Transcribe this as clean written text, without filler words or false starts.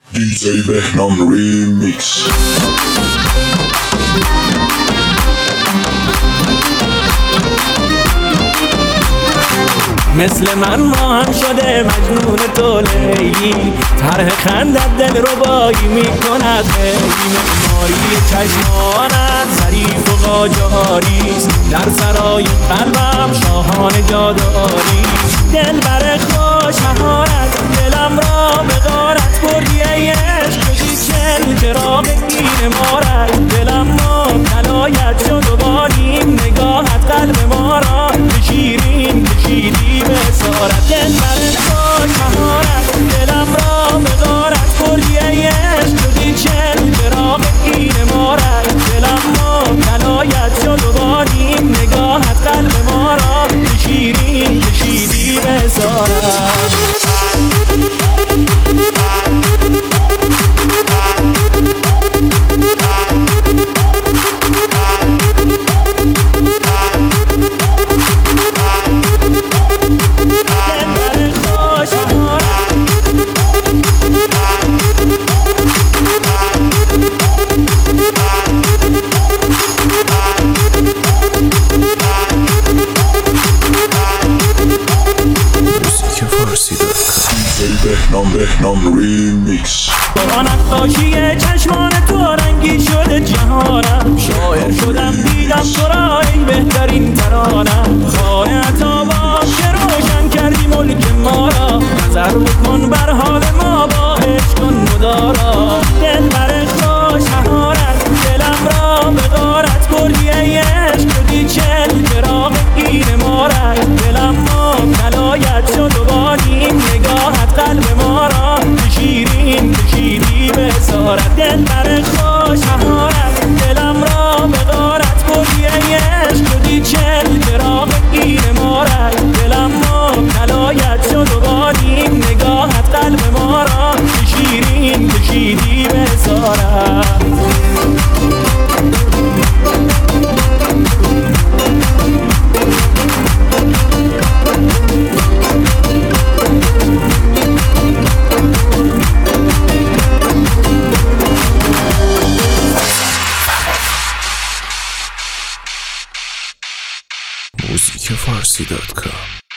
DJ بهنام ریمیکس. مثل من ما هم شده مجنون تو لیلی، طرح خندت دل ربایی میکند خیلی. معماری چشمانت ظریف و قاجاریست، در سرای قلبم شاهانه جاداریست. دل بر خوش مهارت دلم را به غارت بردی ای عشق، شدی چل چراغ این مارت. دلم مبتلایت شد و باریم نگاهت قلب ما را به شیرین کشیدی به اسارت. دل بر خوش مهارت دلم را به غارت بردی ای عشق، شدی چل چراغ این مارت. دلم مبتلایت شد و باریم نگاهت قلب ما را به شیرین کشیدی به اسارت. بهنام ریمیکس. با نقاشی چشمان تو رنگی شده جهانم، شاعر شدم دیدم تو را ای بهترین ترانم. خانه عطا باش که روشن کردی ملک ما را، نظر بکن بر حال ما با عشق کن مدارا. دل بر خوش مهارت دلم را به غارت بردی ای عشق، شدی چل چراغ این مارت. دلم مبتلایت شد و باریم نگاهت قلب ما را به شیرین کشیدی به اسارت. دل بر خوش مهارت دلم را به غارت بردی ای عشق، شدی چل چراغ این مارت. دلم مبتلایت شد و باریم نگاهت قلب ما را به شیرین کشیدی به اسارت. موزیک فارسی.com